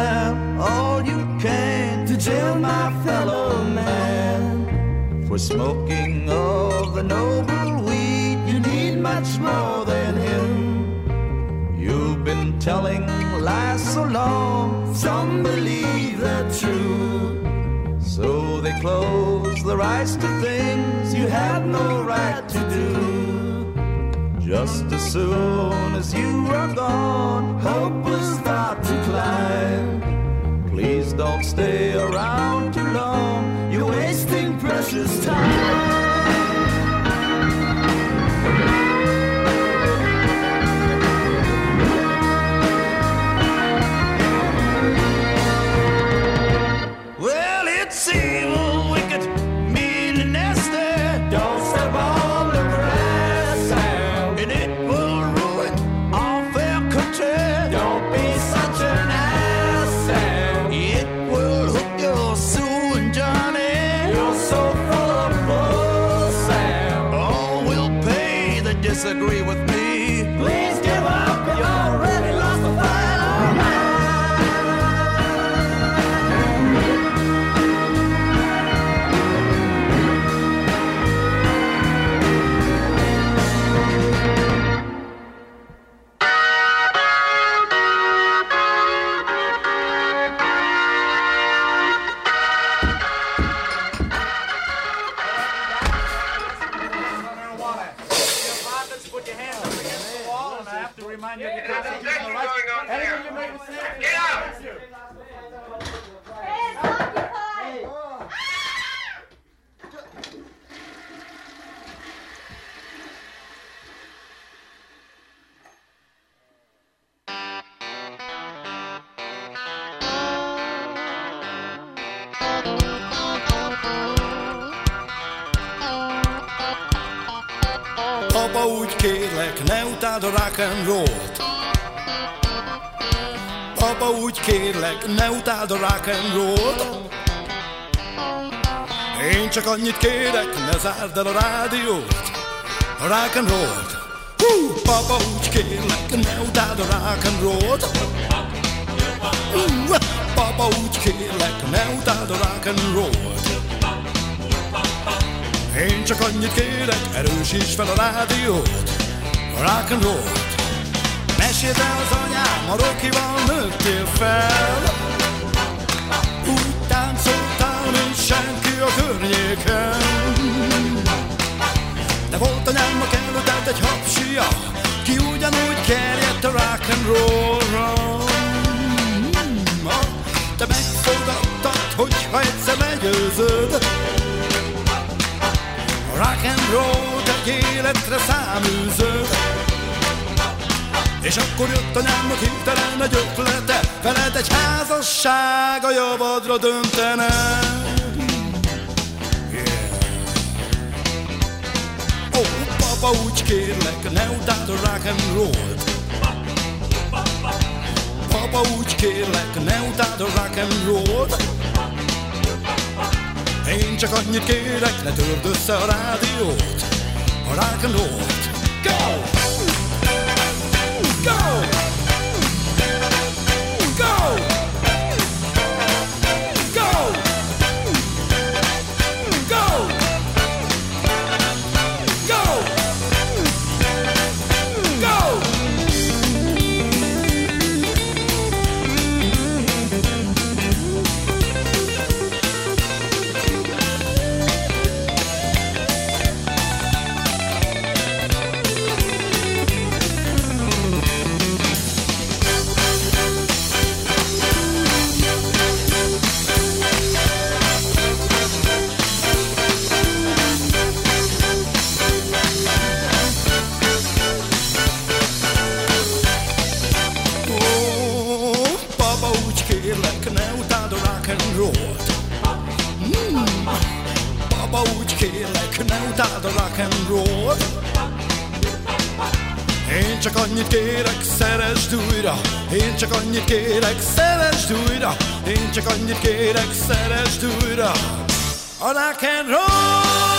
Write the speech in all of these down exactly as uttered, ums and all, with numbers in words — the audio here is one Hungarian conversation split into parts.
have all you can to jail my fellow man. For smoking of the noble weed, you need much more than him. You've been telling lies so long, some believe they're true. So they close their eyes to things you have no right to do. Just as soon as you are gone, hope will start to climb. Please don't stay around too long, you're wasting precious time. Disagree with me. Please give up. You already lost the fight. All right. Apa, úgy kérlek, ne utáld a rock and roll-t. Apa, úgy kérlek, ne utáld a rock and roll-t. Én csak annyit kérek, ne zárd el a rádiót, a rock and roll-t. Hú, papa, úgy kérlek, ne utáld a rock and roll-t. Hú, papa, úgy kérlek, ne utáld a rock and roll-t. Én csak annyit kérek, erősíts fel a rádiót, a rock and roll-t. Meséld el az anyám, a Rockival nőttél fel. Úgy táncoltál, mint senki a környéken. De volt anyámnak előtted egy hapsia, ki ugyanúgy kerjedt a rock and roll-ra. Te megfogadtad, hogyha egyszer legyőzöd rock and roll egy életre száműző. És akkor jött anyámnak hirtelen egy ötlete, veled egy házasság a javadra döntene. Yeah. Ó, oh, papa, úgy kérlek, ne utáld a rock and roll-t. Papa, úgy kérlek, ne utáld a rock and roll-t. Én csak annyit kérek, ne törd össze a rádiót, a rock and roll-t. Go! Go! Go! Go! Go! Go! Go! Utáld a rock and roll. Én csak annyit kérek, szeresd újra. Én csak annyit kérek, szeresd újra. Én csak annyit kérek, szeresd újra a rock and roll.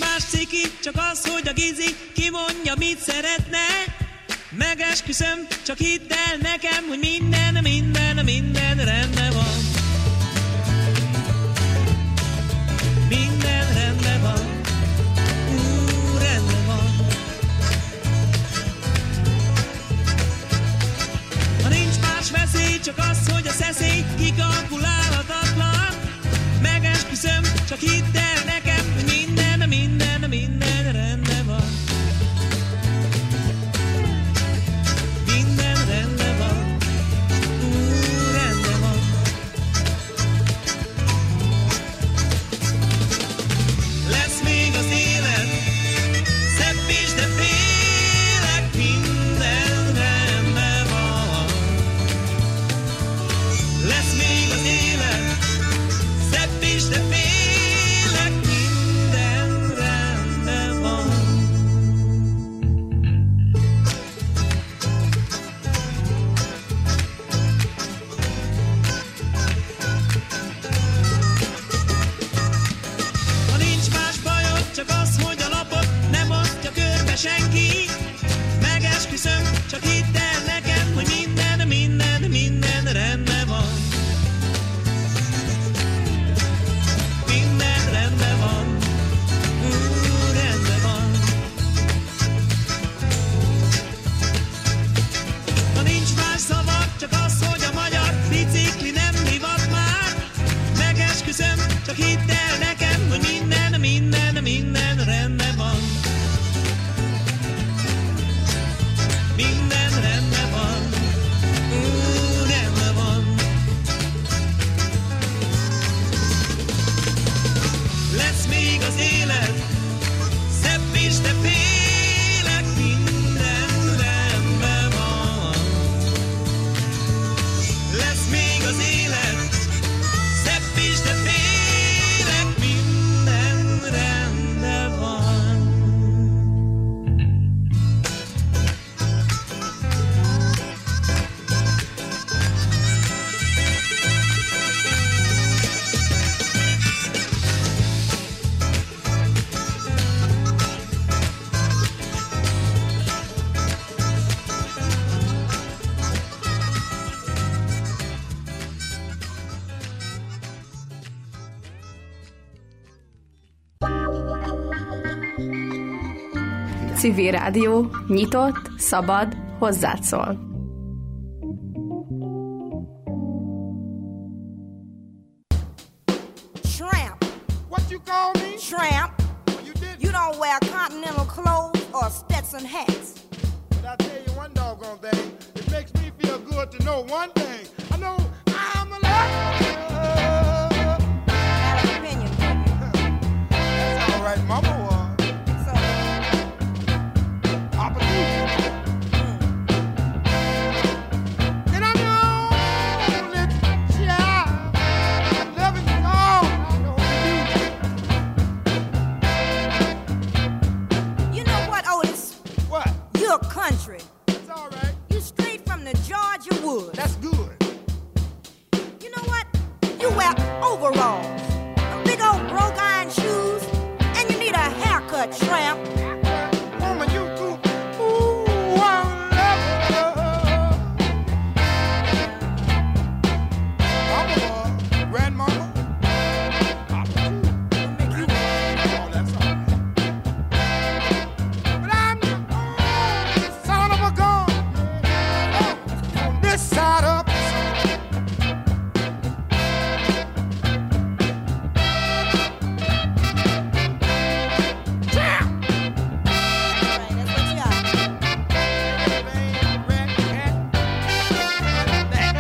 más ciki, csak az, hogy a gizi kimondja, mit szeretne. Megesküszöm, csak hidd el nekem, hogy minden, minden, minden rendben van. Minden rendben van. Ú, rendben van. Ha nincs más veszély, csak az, hogy a szeszély kikalkulálhatatlan. Megesküszöm, csak hidd el nekem, hogy minden, minden, minden rendben van. Minden rendben van. Ú, rendben van. Lesz még az élet szebb is, de félek, minden rendben van. Lesz még az élet szebb is, de félek, minden rendben van. Ha nincs más bajod, csak az, hogy a lapot nem osztja körbe senki. Megesküszöm, csak hidd el nekem, hogy minden, minden, minden rendben van. Minden rendben van. Ú, rendben van. Ha nincs más szava, csak az, hogy a magyar bicikli nem divat már. Megesküszöm, csak hidd el nekem, hogy minden, minden, minden rendben van. Minden rendben van. Ú, rendben van. Lesz még az élet szebb is, de félek, minden rendben van. Lesz még az élet szebb is, de félek, minden rendben van. Civil Rádió, nyitott, szabad, hozzád szól. Tramp. What you call me? Tramp. You did. You don't wear continental clothes or Stetson hats. But I tell you one doggone thing. It makes me feel good to know one thing. I know I'm alive. Not an opinion. That's all right, Mama was. So, Opportunity. mm, And I'm the only child loving you all I know you. you know what, Otis? What? You're country. It's all right. You straight from the Georgia woods. That's good. You know what? You wear overalls, big old broke iron shoes, and you need a haircut, Tramp. Woman, you too. Ooh, I love her. Mama was. Grandmama. Papa too. Make you Oh, that's all right. But I'm the only son of a gun on this side of the sun. Jam! right, that's what you got. Bang, rat, cat, that.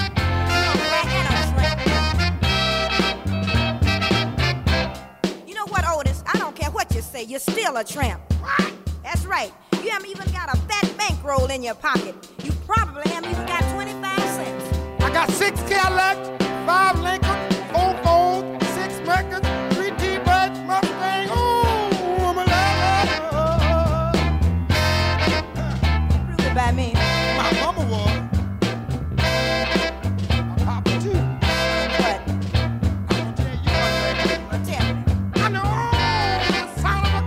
You know what, Otis? I don't care what you say. You're still a tramp. What? That's right. You haven't even got a fat bankroll in your pocket. You probably haven't even got twenty-five cents. I got six Cadillacs, five Lincoln, four Ford, six Mercury, three T-Birds, Mustang. Ooh, I'm a lover. Prove it by me. My mama was. My papa too. What? I'm gonna tell you one thing. Tell me. I'm the only son of a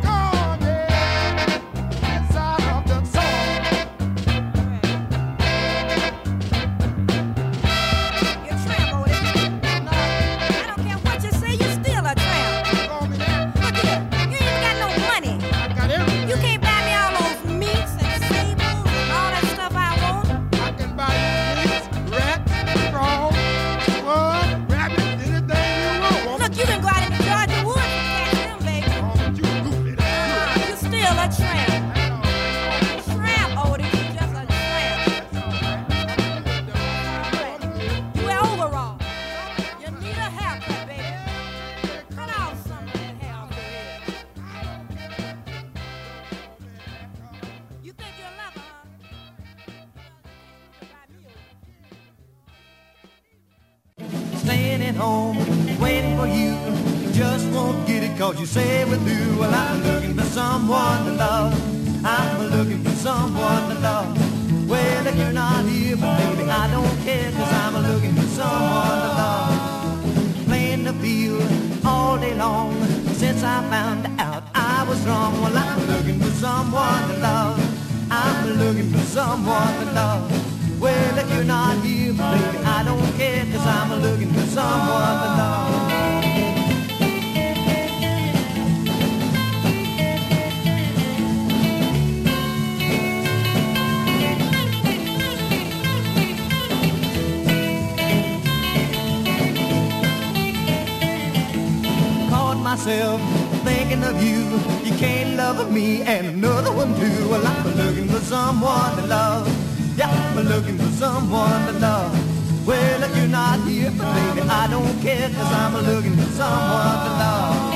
staying at home, waiting for you. Just won't get it cause you say we're through. Well, I'm looking for someone to love. I'm looking for someone to love. Well, if you're not here, but baby, I don't care, cause I'm looking for someone to love. Playing the field all day long, since I found out I was wrong. Well, I'm looking for someone to love. I'm looking for someone to love. Well, if you're not here, but baby, I don't care, cause I'm looking for someone to love. Myself thinking of you, you can't love me and another one too. Well, I'm looking for someone to love. Yeah, I'm looking for someone to love. Well, if you're not here, but baby, I don't care, cause I'm looking for someone to love.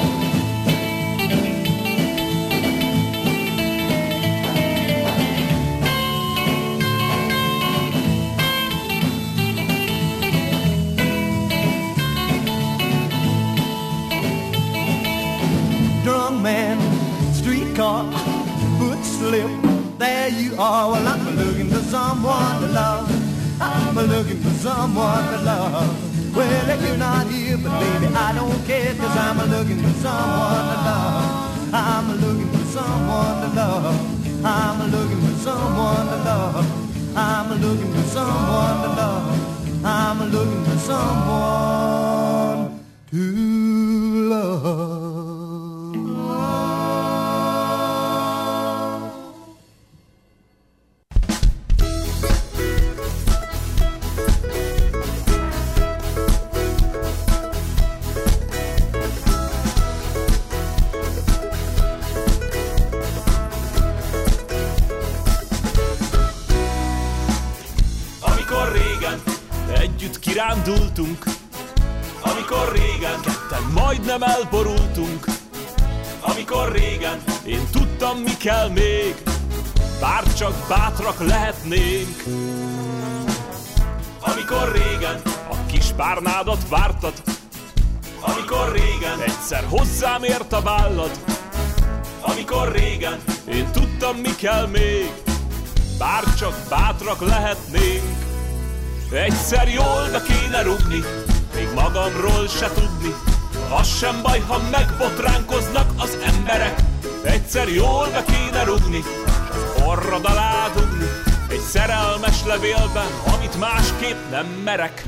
Drunk man, streetcar, foot slip, there you are. Well, I'm looking for someone to love. I'm looking for someone to love. Well, if you're not here, but baby, I don't care, cause I'm looking for someone to love. I'm looking for someone to love. I'm looking for someone to love. I'm looking for someone to love. I'm looking for someone to love. Kirándultunk, amikor régen ketten majdnem elborultunk. Amikor régen én tudtam, mi kell még, bár csak bátrak lehetnénk. Amikor régen a kis párnádat vártad, amikor régen egyszer hozzám ért a vállad. Amikor régen én tudtam, mi kell még, bár csak bátrak lehetnénk. Egyszer jól be kéne rúgni, még magamról se tudni. Az sem baj, ha megbotránkoznak az emberek. Egyszer jól be kéne rúgni, s az orrod alá dugni egy szerelmes levélben, amit másképp nem merek.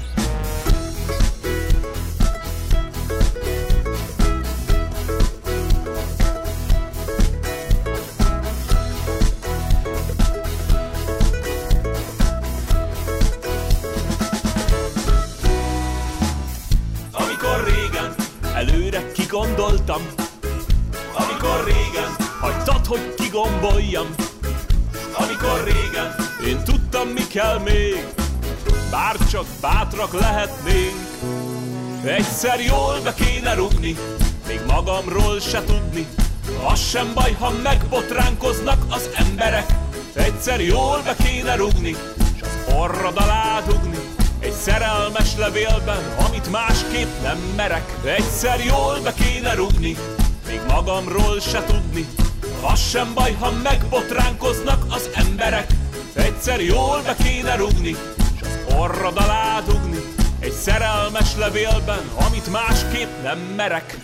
Előre kigondoltam, amikor régen hagytad, hogy kigomboljam. Amikor régen én tudtam, mi kell még, bár csak bátrak lehetnénk. Egyszer jól be kéne rúgni, még magamról se tudni. Az sem baj, ha megbotránkoznak az emberek. Egyszer jól be kéne rúgni, s az orrod alá dugni egy szerelmes levélben, amit másképp nem merek. Egyszer jól be kéne rúgni, még magamról se tudni. Az sem baj, ha megbotránkoznak az emberek. Egyszer jól be kéne rúgni, s az orrod alá dugni egy szerelmes levélben, amit másképp nem merek.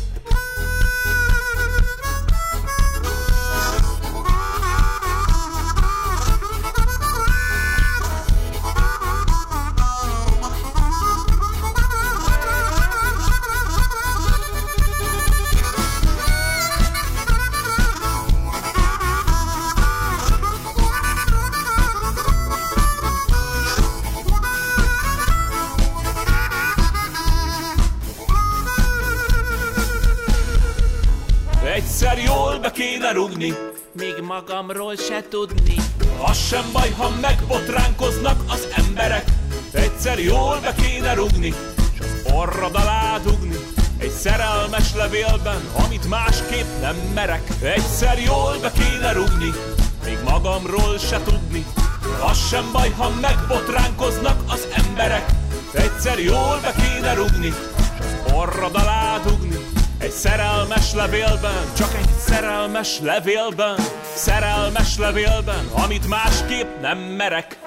Egyszer jól be kéne rúgni, még magamról se tudni. Az sem baj, ha megbotránkoznak az emberek. Egyszer jól be kéne rúgni, s az orrod alá dugni egy szerelmes levélben, amit másképp nem merek. Egyszer jól be kéne rúgni, még magamról se tudni. Az sem baj, ha megbotránkoznak az emberek. Egyszer jól be kéne rugni, s az orrod alá dugni. Egy szerelmes levélben, csak egy szerelmes levélben, szerelmes levélben, amit másképp nem merek.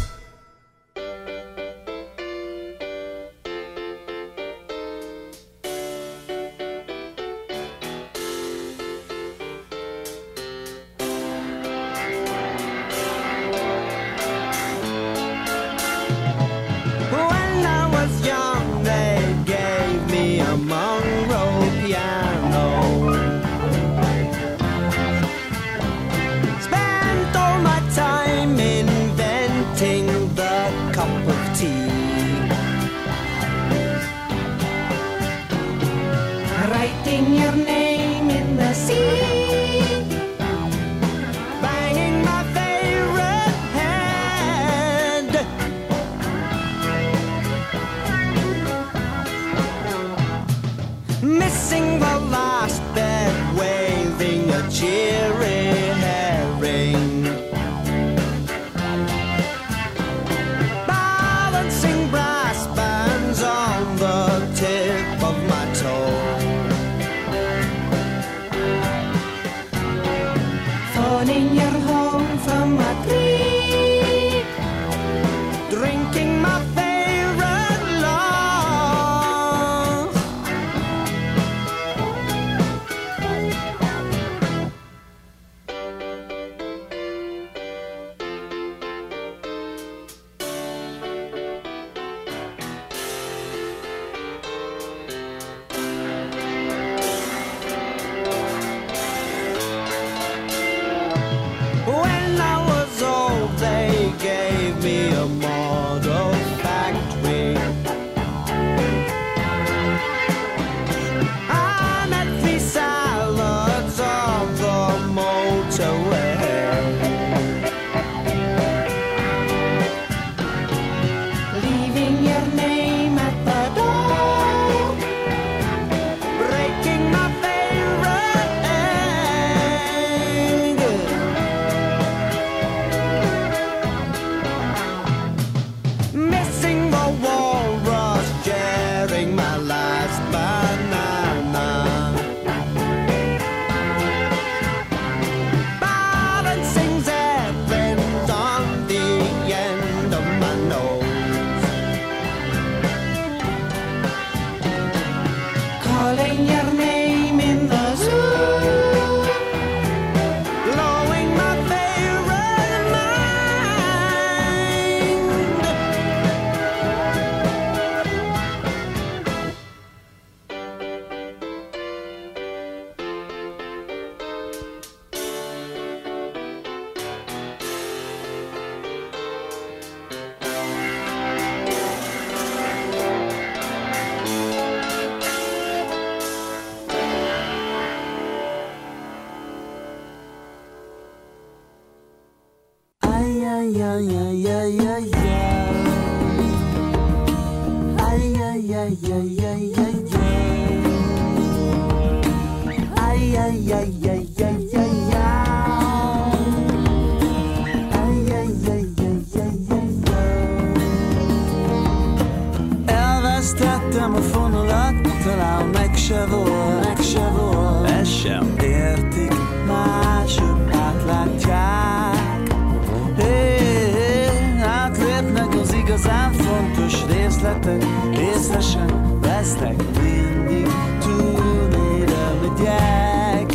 Elvesztettem a fonalat, talán meg se volt, meg se volt. Ezt sem értik, mások átlátják. Hé, hé, átlépnek az igazán fontos részletek, észre sem vesznek, mindig túl mélyre megyek.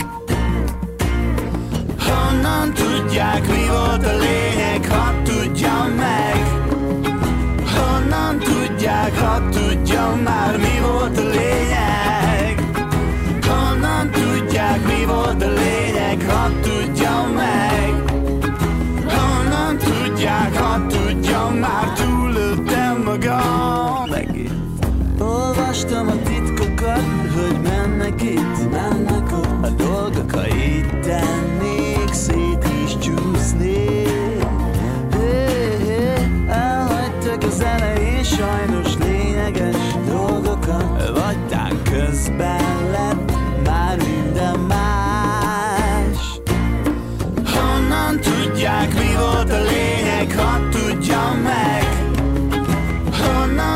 Honnan tudják, mi volt a lényeg, hadd tudjam meg. Honnan tudják, hadd tudjam már, mi volt a lényeg. Honnan tudják, mi volt a lényeg, hadd tudjam meg. Honnan tudják, hadd tudjam már, túlöltem magam. Megint olvastam a titkokat, hogy mennek itt, mennek ott. A dolgok, ha így tennék, szét is csúsznék. Hey, hey, elhagytak az elején sajnos lényeges dolgokat, vagy tán közben lett már minden más. Honnan tudják, mi